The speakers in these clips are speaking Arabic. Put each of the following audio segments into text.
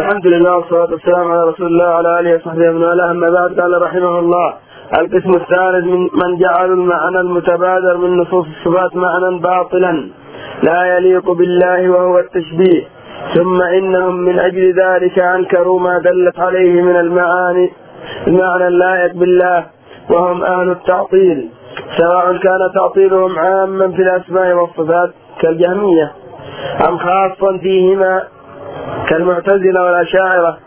الحمد لله والصلاة والسلام على رسول الله وعلى آله وصحبه ومن والاه. أما بعد، قال رحمه الله: القسم الثالث من جعل المعنى المتبادر من نصوص الصفات معنى باطلا لا يليق بالله وهو التشبيه، ثم إنهم من أجل ذلك أنكروا ما دلت عليه من المعاني المعنى اللائق بالله، وهم أهل التعطيل، سواء كان تعطيلهم عاما في الأسماء والصفات كالجهمية أم خاصا فيهما كالمعتزلة والأشاعرة،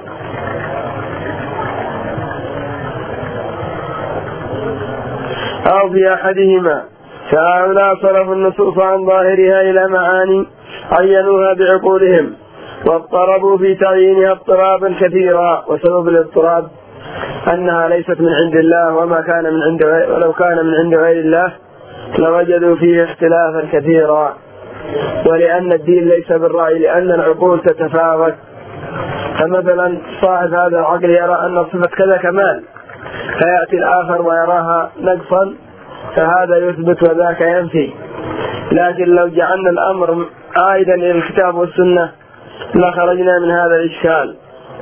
أو في أحدهما. فهؤلاء صرفوا النصوص عن ظاهرها إلى معاني عينوها بعقولهم، واضطربوا في تعيينها اضطرابا كثيرا، وسبب الاضطراب أنها ليست من عند الله، ولو كان من عند غير الله لوجدوا فيه اختلافا كثيرا. ولأن الدين ليس بالرأي، لأن العقول تتفاوت. فمثلا صاحب هذا العقل يرى أن صفة كذا كمال، فيأتي الآخر ويراها نقصا، فهذا يثبت وذاك ينفي. لكن لو جعلنا الأمر عائدا إلى الكتاب والسنة لخرجنا من هذا الإشكال.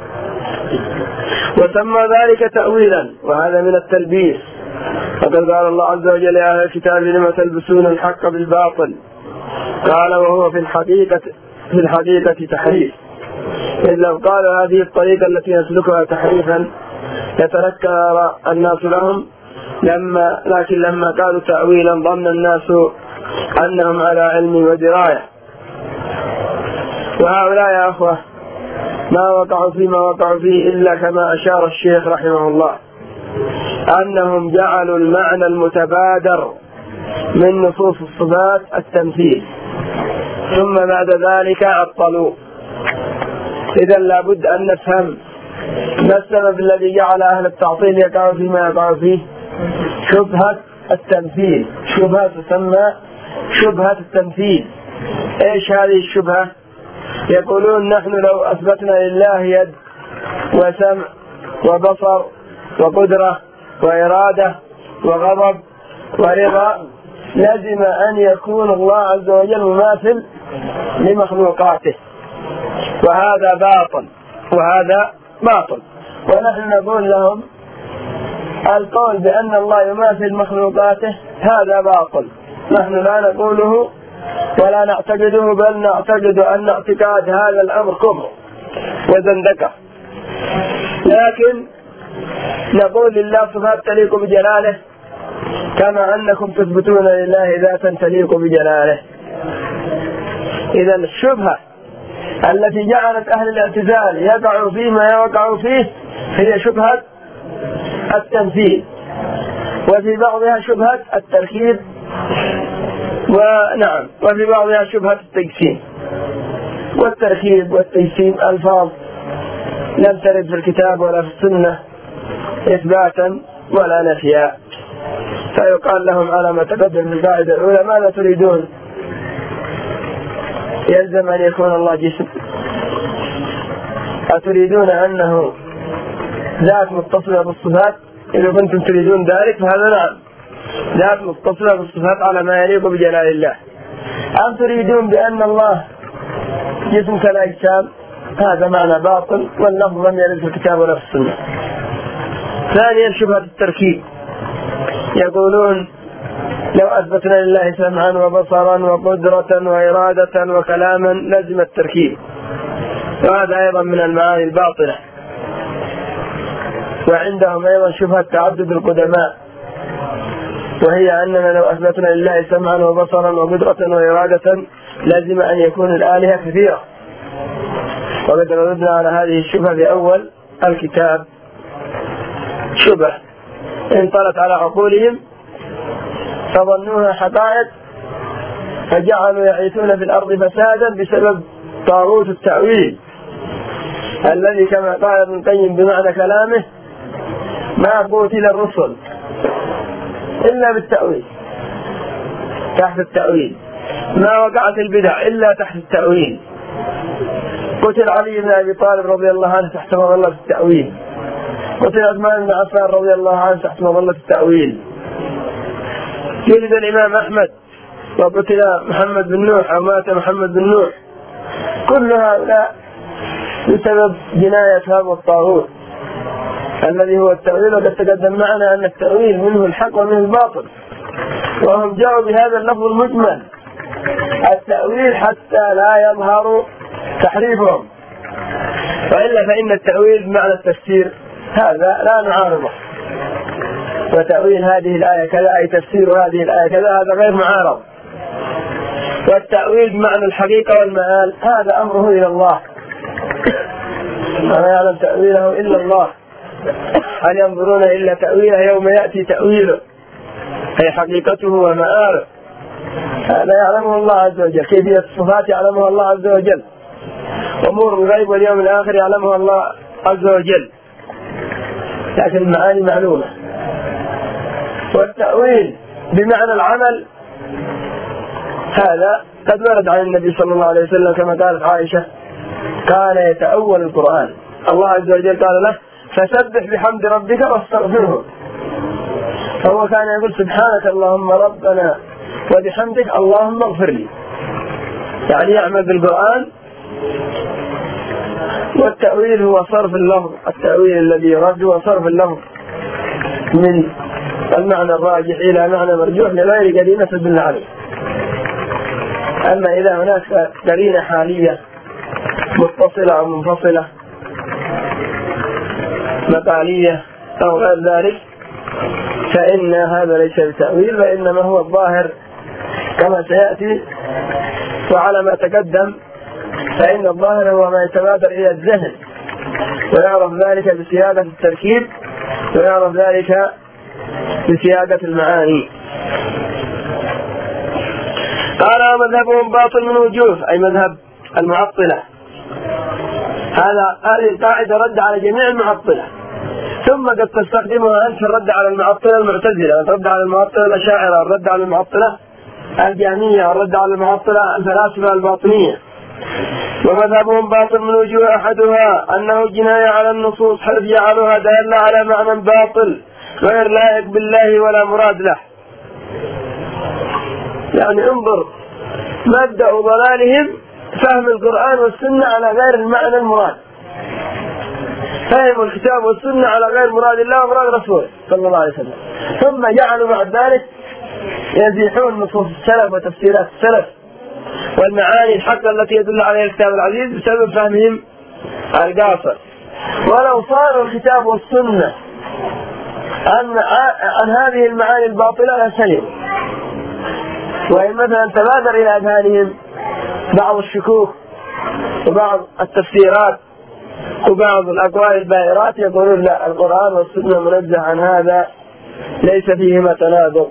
وسمى ذلك تأويلا، وهذا من التلبيس. وقد قال الله عز وجل: يا أهل الكتاب لم تلبسون الحق بالباطل؟ قال: وهو في الحقيقة تحريف. إذ لو قالوا هذه الطريقة التي يسلكها تحريفا يتذكر الناس لهم، لكن لما قالوا تأويلا ظن الناس أنهم على علم ودراية. وهؤلاء يا أخوة ما وقعوا فيه إلا كما أشار الشيخ رحمه الله، أنهم جعلوا المعنى المتبادر من نصوص الصفات التمثيل، ثم بعد ذلك عطلوا. إذا لابد أن نفهم ما السبب الذي جعل أهل التعطيل يقعوا فيما يقعوا فيه. شبهة التمثيل، شبهة تسمى شبهة التمثيل. إيش هذه الشبهة؟ يقولون: نحن لو أثبتنا لله يد وسمع وبصر وقدرة وإرادة وغضب ورضا، لازم أن يكون الله عز وجل مماثل لمخلوقاته، وهذا باطل. ونحن نقول لهم: القول بأن الله يماثل مخلوقاته هذا باطل، نحن لا نقوله ولا نعتقده، بل نعتقد أن اعتقاد هذا الأمر كفر وزندقة. لكن نقول لله صفات تليق بجلاله، كما أنكم تثبتون لله ذاتا تليق بجلاله. إذا الشبهة التي جعلت أهل الاعتزال يقعوا فيما يقعوا فيه هي شبهة التمثيل، وفي بعضها شبهة التركيب، وفي بعضها شبهة التجسيم. والتركيب والتجسيم ألفاظ لم ترد في الكتاب ولا في السنة إثباتا ولا نفيا، فيقال لهم على ما تقدم في القاعدة الأولى: ماذا تريدون؟ يلزم أن يكون الله جسم؟ أتريدون أنه ذات متصلة بالصفات؟ إذا كنتم تريدون ذلك فهذا نعم، ذات متصلة بالصفات على ما يليق بجلال الله. أم تريدون بأن الله جسم كالأجسام؟ هذا معنى باطل، واللفظ لم يرد في الكتاب ولا في السنة. ثانيا شبهة التركيب، يقولون: لو أثبتنا لله سمعا وبصرا وقدرة وإرادة وكلاما لازم التركيب، وهذا أيضا من المعاني الباطلة. وعندهم أيضا شبهة تعدد القدماء، وهي أننا لو أثبتنا لله سمعا وبصرا وقدرة وإرادة لازم أن يكون الآلهة كثيرة. وقد ردنا على هذه الشبهة في أول الكتاب. شبهة انطلت على عقولهم فظنوها حقائق، فجعلوا يعيثون في الأرض فسادا بسبب طاغوت التأويل، الذي كما قال ابن القيم بمعنى كلامه: ما قتل الرسل إلا بالتأويل، تحت التأويل، ما وقعت البدع إلا تحت التأويل. قتل علي بن أبي طالب رضي الله عنه تحت مظلة التأويل، قتل عثمان بن عفان رضي الله عنه تحت مظلة التأويل، جلد الإمام أحمد وقتل محمد بن نوح أو مات محمد بن نوح. كل هؤلاء بسبب جناية هذا الطاغوت الذي هو التأويل. وقد تقدم معنا أن التأويل منه الحق ومنه الباطل، وهم جاءوا بهذا اللفظ المجمل التأويل حتى لا يظهر تحريفهم، وإلا فإن التأويل بمعنى التفسير هذا لا نعارضه، وتأويل هذه الآية كذا أي تفسير هذه الآية كذا هذا غير معارض. والتأويل بمعنى الحقيقة والمآل هذا أمره إلى الله، ما يعلم تأويله إلا الله. هل ينظرون إلا تأويله يوم يأتي تأويله أي حقيقته ومآله، هذا يعلمه الله عز وجل. كيفية الصفات يعلمها الله عز وجل، أمور الغيب واليوم الآخر يعلمها الله عز وجل، لكن المعاني معلومة. والتأويل بمعنى العمل هذا قد ورد عن النبي صلى الله عليه وسلم كما قالت عائشة كان يتأول القرآن. الله عز وجل قال له فسبح بحمد ربك واستغفره، فهو كان يقول سبحانك اللهم ربنا وبحمدك اللهم اغفر لي، يعني يعمل بالقرآن. والتأويل هو صرف اللفظ، التأويل الذي يرد هو صرف اللفظ من المعنى الراجح إلى معنى مرجوح لغير قرينة تدل عليه. أما إذا هناك قرينة حالية متصلة أو منفصلة مقالية أو غير ذلك فإن هذا ليس بتأويل، وإنما هو الظاهر كما سيأتي. وعلى ما تقدم فإن الظاهر هو ما يتبادر إلى الذهن، ويعرف ذلك بسيادة التركيب، ويعرف ذلك بسيادة المعاني. قال مذهبهم باطل من وجوه، أي مذهب المعطلة. هذه القاعدة رد على جميع المعطلة، ثم قد تستخدمها أنت في الرد على المعطلة المعتزلة، الرد على المعطلة الأشاعرة، الرد على المعطلة الجهمية، الرد على المعطلة الفلاسفة الباطنية. ومذهبهم باطل من وجوه، أحدها أنه جناية على النصوص حيث جعلها دالة على معنى باطل غير لائق بالله ولا مراد له. يعني انظر مبدأ ضلالهم فهم القرآن والسنة على غير المعنى المراد، فهم الكتاب والسنة على غير مراد الله ومراد رسوله صلى الله عليه وسلم، ثم جعلوا بعد ذلك يزيحون نصوص السلف وتفسيرات السلف والمعاني الحقة التي يدل عليها الكتاب العزيز بسبب فهمهم القاصر. ولو صار الكتاب والسنة عن هذه المعاني الباطلة لسلم، وإن مثلا تبادر إلى أذهانهم بعض الشكوك وبعض التفسيرات وبعض الأقوال البائرات يقولون لا، القرآن والسنة منزه عن هذا، ليس فيهما تناقض.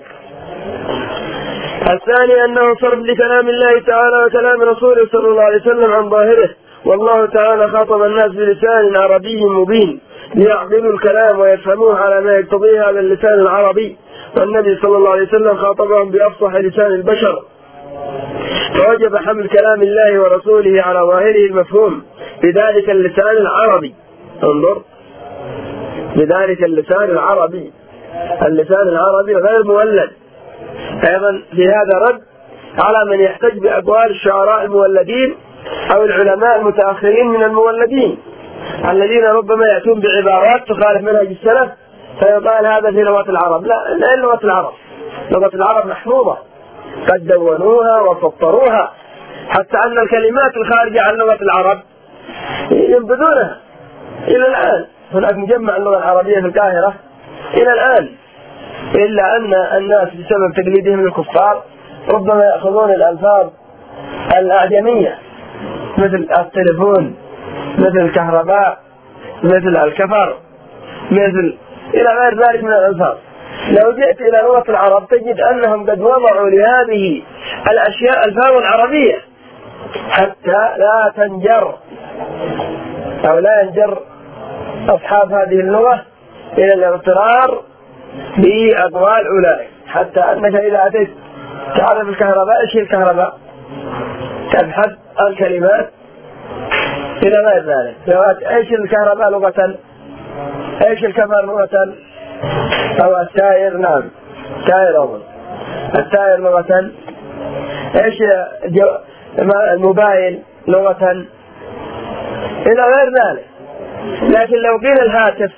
الثاني أنه صرف لكلام الله تعالى وكلام رسوله صلى الله عليه وسلم عن ظاهره، والله تعالى خاطب الناس بلسان عربي مبين ليعقلوا الكلام ويفهموه على ما يقتضيه هذا اللسان العربي، والنبي صلى الله عليه وسلم خاطبهم بأفصح لسان البشر، فوجب حمل كلام الله ورسوله على ظاهره المفهوم بذلك اللسان العربي. انظر، بذلك اللسان العربي، اللسان العربي غير مولد. أيضا في هذا رد على من يحتج بأقوال الشعراء المولدين أو العلماء المتأخرين من المولدين الذين ربما يأتون بعبارات تخالف منهج السلف فيقال هذا في لغة العرب. لا، لغة العرب، لغة العرب محفوظة، قد دونوها وسطروها، حتى أن الكلمات الخارجة عن لغة العرب ينبذونها إلى الآن. هناك مجمع اللغة العربية في القاهرة إلى الآن، إلا أن الناس بسبب تقليدهم الكفار ربما يأخذون الألفاظ الأعجمية مثل التليفون، مثل الكهرباء، مثل الكفر، مثل إلى غير ذلك من الألفاظ. لو جئت إلى لغة العرب تجد أنهم قد وضعوا لهذه الأشياء ألفاظ عربية حتى لا تنجر أو لا ينجر أصحاب هذه اللغة إلى الاغترار بأقوال أولئك، حتى أنك إذا أتيت تعرف الكهرباء، إيش الكهرباء؟ تبحث الكلمات إلى غير ذلك. إيش الكهرباء لغة؟ إيش الكفر لغة؟ أو السائر، نعم سائر أول، السائر لغة. إيش الموبايل لغة؟ إلى غير ذلك. لكن لو قيل الهاتف،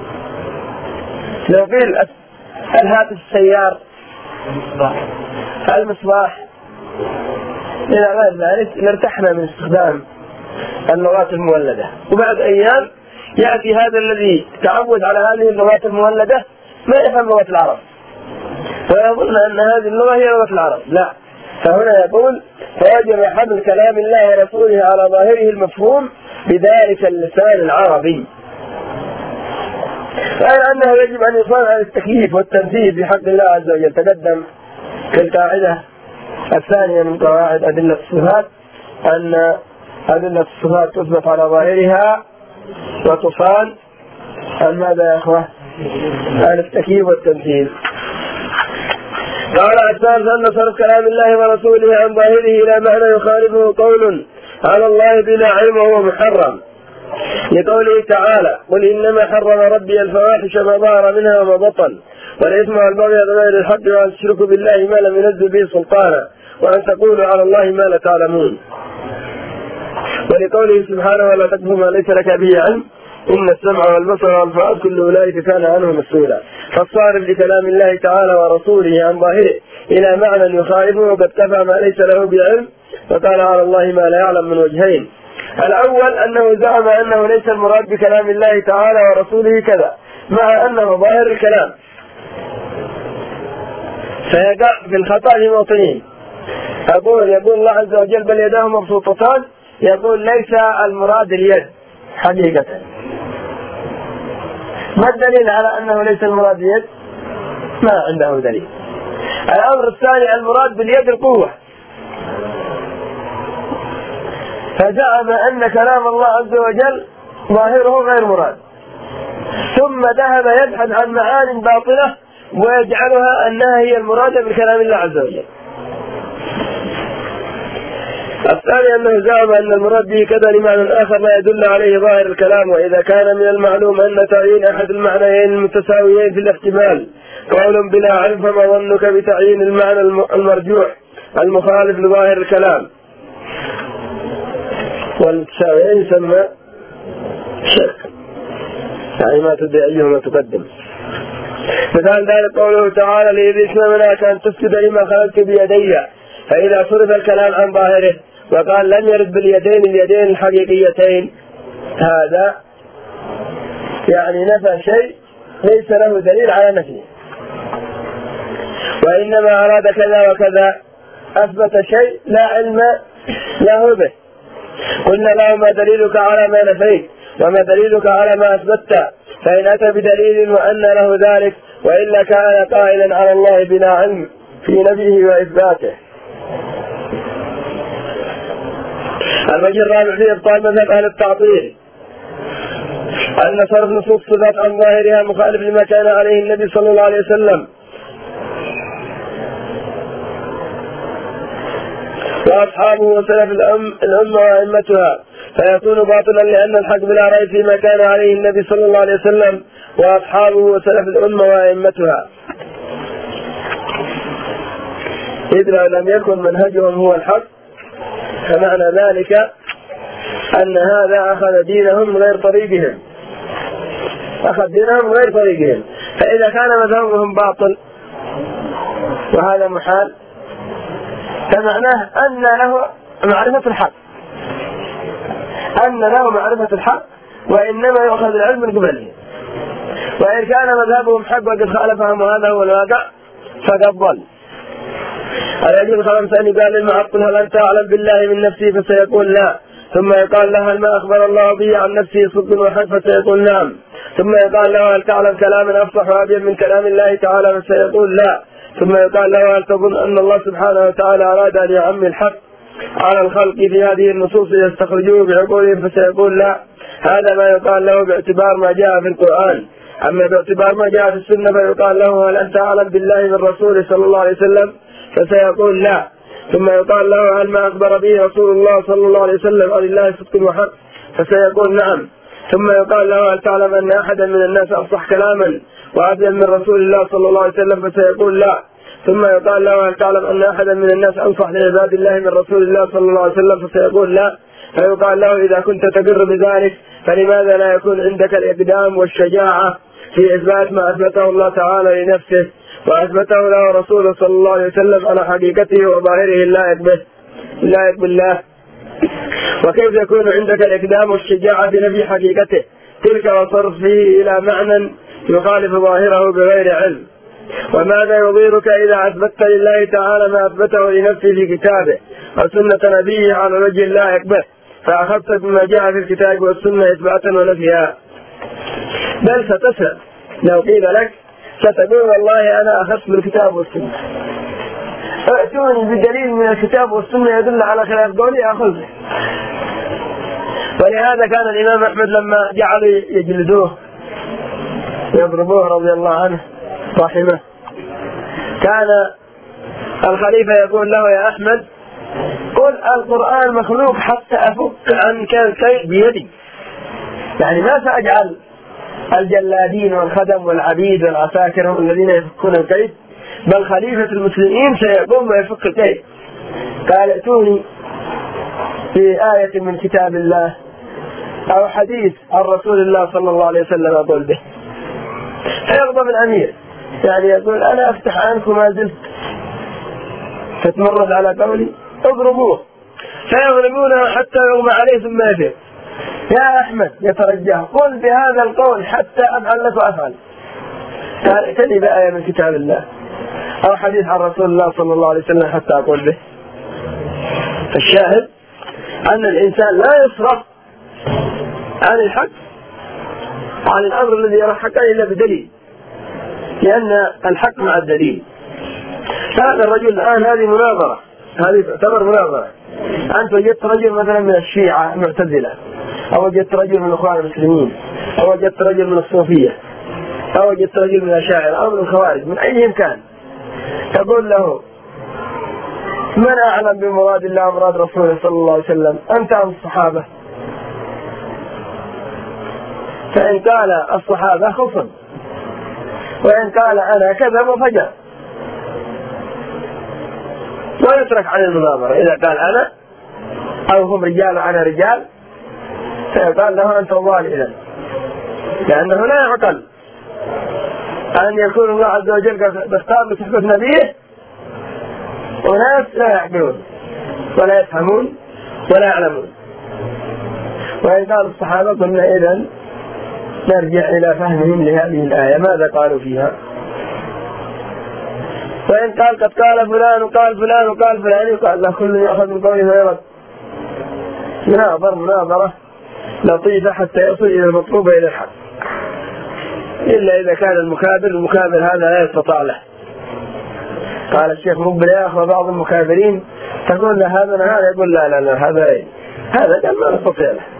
لو قيل الهاتف السيار، المصباح، إلى غير ذلك، لارتحنا من استخدام اللغات المولدة. وبعد أيام يأتي هذا الذي تعود على هذه اللغات المولدة ما يفهم لغة العرب ويظن أن هذه اللغة هي لغة العرب. لا، فهنا يقول فوجب حمل كلام الله ورسوله على ظاهره المفهوم بذلك اللسان العربي. فأي أنه يجب أن يصان عن التكييف والتمثيل في حق الله عز وجل. تقدم في القاعدة الثانية من قواعد أدلة الصفات أن أدلة الصفات تثبت على ظاهرها وتصان عن ماذا يا أخوة؟ عن التكييف والتمثيل. قال الثالث أن صرف كلام الله ورسوله عن ظاهره إلى معنى يخالفه قول على الله بلا علم وهو محرم، لقوله تعالى قل إنما حرم ربي الفواحش ما ظهر منها وما بطن والإثم والبغي بغير الحق وأن تشركوا بالله ما لم ينزل به سلطانا وأن تقولوا على الله ما لا تعلمون، ولقوله سبحانه ولا تقف ما ليس لك به علم إن السمع والبصر والفؤاد كل أولئك كان عنه مسؤولا. فالصارف لكلام الله تعالى ورسوله عن ظاهره إلى معنى يخالفه وقد كفى ما ليس له بعلم وقال على الله ما لا يعلم من وجهين. الأول أنه زعم أنه ليس المراد بكلام الله تعالى ورسوله كذا مع أنه ظاهر الكلام، فيقع في الخطأ في موطنين. يقول الله عز وجل بل يداه مبسوطتان، يقول ليس المراد اليد حقيقة. ما الدليل على أنه ليس المراد اليد؟ ما عنده دليل. الأمر الثاني المراد باليد القوة، فزعم أن كلام الله عز وجل ظاهره غير مراد، ثم ذهب يبحث عن معان باطلة ويجعلها أنها هي المرادة بكلام الله عز وجل. الثاني أنه زعم أن المراد به كذا لمعنى آخر لا يدل عليه ظاهر الكلام، وإذا كان من المعلوم أن تعيين أحد المعنيين المتساويين في الاحتمال قول بلا علم فما ظنك بتعيين المعنى المرجوح المخالف لظاهر الكلام. والمتساويين يسمى شك، يعني ما تدري أيهما تقدم. مثال ذلك قوله تعالى لإبليس ما منعك أن تسجد لما خلقت بيدي، فإذا صرف الكلام عن ظاهره وقال لم يرد باليدين اليدين الحقيقيتين، هذا يعني نفى شيء ليس له دليل على نفيه، وإنما أراد كذا وكذا، أثبت شيء لا علم له به. قلنا له ما دليلك على ما نفيت وما دليلك على ما أثبت، فإن أتى بدليل وأن له ذلك وإلا كان قائلا على الله بلا علم في نفيه وإثباته. الوجه الرابع في إبطال مذهب أهل التعطيل أن صرف نصوص الصفات عن ظاهرها مخالف لما كان عليه النبي صلى الله عليه وسلم وأصحابه وسلف الأمة وأئمتها، فيكون باطلا لأن الحق بلا ريب فيما كان عليه النبي صلى الله عليه وسلم وأصحابه وسلف الأمة وأئمتها، إذ لم يكن منهجهم هو الحق، فمعنى ذلك أن هذا أخذ دينهم غير طريقهم، فإذا كان مذهبهم باطل وهذا محال، فمعناه أن له معرفة الحق، وإنما يؤخذ العلم من قبله. وإن كان مذهبهم حق وقد خالفهم وهذا هو الواقع فقد ضل. الأجل الخامس أن يقال للمعطل هل أنت أعلم بالله من نفسه فسيقول لا، ثم يقال له هل ما أخبر الله به عن نفسه صدق وحق فسيقول نعم، ثم يقال له هل تعلم كلاما أفصح وأبين من كلام الله تعالى فسيقول لا، ثم يقال له هل تظن أن الله سبحانه وتعالى أراد أن يعم الحق على الخلق في هذه النصوص يستخرجوه بعقولهم فسيقول لا. هذا ما يقال له باعتبار ما جاء في القرآن. أما باعتبار ما جاء في السنة فيقال له هل أنت أعلم بالله من رسوله صلى الله عليه وسلم فسيقول لا، ثم يقال له هل ما أخبر به رسول الله صلى الله عليه وسلم عن الله صدق وحق فسيقول نعم، ثم يقال له هل تعلم أن أحدا من الناس أفصح كلاما وأبين من رسول الله صلى الله عليه وسلم فسيقول لا، ثم يقال له هل تعلم أن أحدا من الناس أنصح لعباد الله من رسول الله صلى الله عليه وسلم فسيقول لا. فيقال له إذا كنت تقر بذلك فلماذا لا يكون عندك الإقدام والشجاعة في إثبات ما أثبته الله تعالى لنفسه وأثبته له رسوله صلى الله عليه وسلم على حقيقته وظاهره اللائق بالله؟ وكيف يكون عندك الإقدام والشجاعة في نفي حقيقته تلك وصرف فيه إلى معنى يخالف ظاهره بغير علم؟ وماذا يضيرك إذا أثبتت لله تعالى ما أثبته لنفسه في كتابه وسنة نبيه على وجه اللائق به فأخذت بما جاء في الكتاب والسنة إثباتا ونفيا؟ بل ستسأل لو قيل لك ستقول والله أنا أخذت بالكتاب والسنة، ائتوني بدليل من الكتاب والسنة يدل على خلاف قولي أخذه. ولهذا كان الإمام أحمد لما جعلوا يجلدوه يضربوه رضي الله عنه رحمه كان الخليفة يقول له يا أحمد قل القرآن مخلوق حتى أفك عنك الكيد بيدي، يعني ما سأجعل الجلادين والخدم والعبيد والعساكر الذين يفكون الكيد، بل خليفة المسلمين سيقوم ويفك الكيد. قال ائتوني في آية من كتاب الله أو حديث عن رسول الله صلى الله عليه وسلم أقول به، فيغضب الأمير، يعني يقول أنا أفتح عنك ما زلت تتمرد على قولي، اضربوه فيغلبونه حتى يغمى عليه ثم يفعل. يا أحمد يترجاه قل بهذا القول حتى أفعل لك وأفعل. قال ائتني بآية من كتاب الله أو حديث عن رسول الله صلى الله عليه وسلم حتى أقول به. فالشاهد أن الإنسان لا يصرف عن الحق عن الأمر الذي يرى حقا إلا بدليل، لأن الحق مع الدليل. هذا الرجل الآن هذه مناظرة، هذه تعتبر مناظرة. أنت وجدت رجل مثلا من الشيعة المعتزلة، أو وجدت رجل من الإخوان المسلمين، أو وجدت رجل من الصوفية، أو وجدت رجل من الأشاعرة أو من الخوارج من أي مكان، تقول له من أعلم بمراد الله ومراد رسوله صلى الله عليه وسلم، أنت أم الصحابة؟ فإن قال الصحابة خصم، وإن قال أنا كذب وفجر، ويترك عن المناظرة. إذا قال أنا أو هم رجال وأنا رجال فيقال له أنت ضال إذن، لأنه لا يعقل أن يكون الله عز وجل بيختار بصحبة نبيه وناس لا يعقلون ولا يفهمون ولا يعلمون. وإن قال الصحابة قلنا إذن نرجع إلى فهمهم لهذه الآية ماذا قالوا فيها. وإن قال قد قال فلان وقال فلان وقال فلان يقال له كل يأخذ من قوله ويرد. مناظرة لطيفة حتى يصل إلى المطلوب إلى الحق، إلا إذا كان المكابر هذا لا يستطاع له. قال الشيخ مقبل يا أخوة بعض المكابرين تقول له هذا يقول لا هذا كان ما نستطيع له.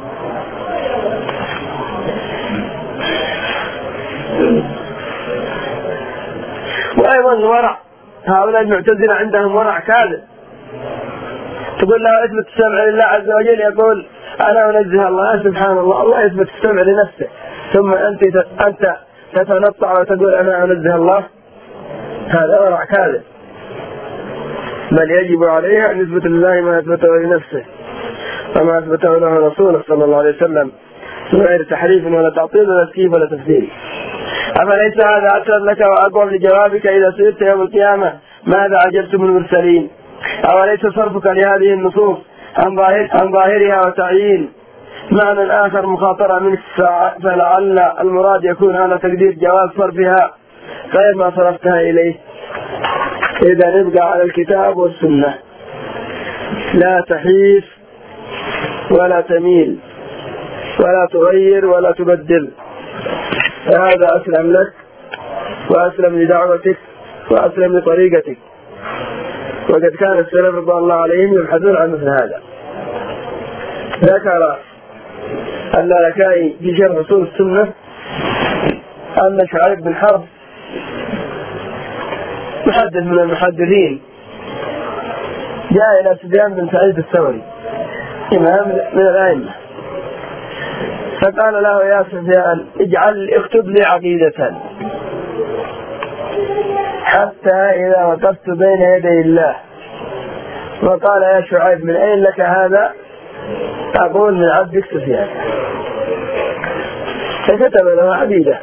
وأيضا الورع، هؤلاء المعتزلة عندهم ورع كاذب. تقول له اثبت السمع لله عز وجل، يقول أنا أنزه الله. سبحان الله، الله يثبت السمع لنفسه ثم أنت تتنطع وتقول أنا أنزه الله. هذا ورع كاذب، بل يجب عليها أن يثبت لله ما أثبته لنفسه وما أثبته له رسوله صلى الله عليه وسلم من غير تحريف ولا تعطيل ولا تكييف ولا تفسير. أفليس هذا أسهل لك وأقوم لجوابك إذا سئلت يوم القيامة ماذا عجبتم المرسلين؟ أوليس صرفك لهذه النصوص عن ظاهرها وتعيين معنى آخر مخاطرة منك، فلعل المراد يكون هذا تقدير جواز صرفها غير ما صرفتها إليه. إذا نبقى على الكتاب والسنة، لا تحيف ولا تميل ولا تغير ولا تبدل، فهذا أسلم لك وأسلم لدعوتك وأسلم لطريقتك. وقد كان السلف رضي الله عليهم يبحثون عن مثل هذا. ذكر اللالكائي في شرح أصول السنة أن شعيب بن حرب محدث من المحدثين جاء إلى سفيان بن سعيد الثوري إمام من الأئمة، فقال له يا سفيان اكتب لي عقيدة حتى إذا وقفت بين يدي الله. وقال يا شعيب من أين لك هذا؟ أقول من عبد سفيان، فكتب له عديدة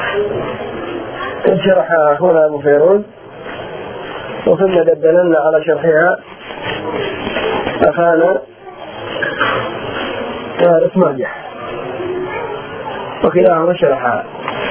شرحها أخونا أبو فيروز، وكنا دللنا على شرحها أخانا فارس مرجح، وكلاهما شرحها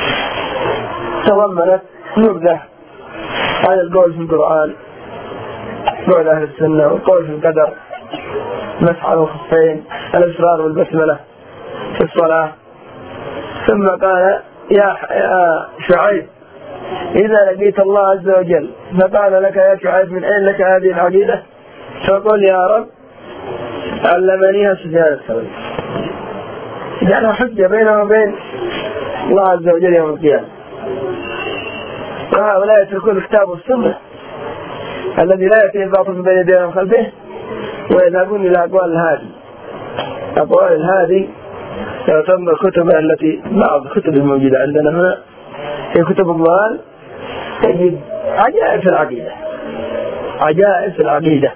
تضمنت نبذة عن القول في القرآن، قول أهل السنة، والقول في القدر، مسح على الخفين، الإسرار والبسملة في الصلاة. ثم قال يا شعيب إذا لقيت الله عز وجل فقال لك يا شعيب من أين لك هذه العقيدة؟ فقل يا رب علمنيها سفيان الثوري، جعلها حجة بينه وبين الله عز وجل يوم القيامة. وهؤلاء يتركون الكتاب والسنة الذي لا يأتيه الباطل من بين يديه ومن خلفه، ويذهبون إلى أقوال الهادي. لو تنظر الكتب التي بعض الكتب الموجودة عندنا هنا في كتب الضلال تجد عجائب في العقيدة، عجائب في العقيدة،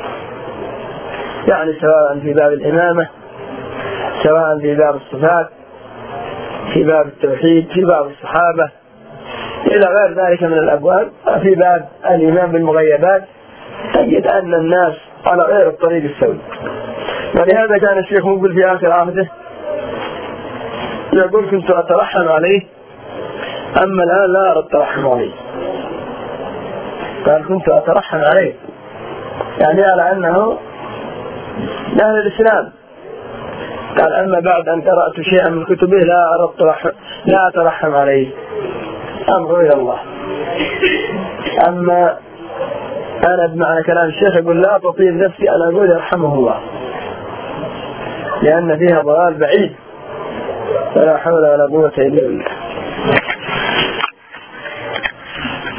يعني سواء في باب الإمامة، سواء في باب الصفات، في باب التوحيد، في باب الصحابة، إلى غير ذلك من الأبواب. في باب الإيمان بالمغيبات تجد أن الناس على غير الطريق السوي. ولهذا كان الشيخ مقبل في آخر عهده يقول كنت أترحم عليه، أما الآن لا أرى الترحم عليه. قال كنت أترحم عليه يعني على أنه من أهل الإسلام. قال أما بعد أن قرأت شيئا من كتبه لا أترحم عليه، أمر إلى الله. أما أنا بمعنى كلام الشيخ يقول لا تطيب نفسي أن أقول يرحمه الله، لأن فيها ضلال بعيد، فلا حول ولا قوة إلا بالله.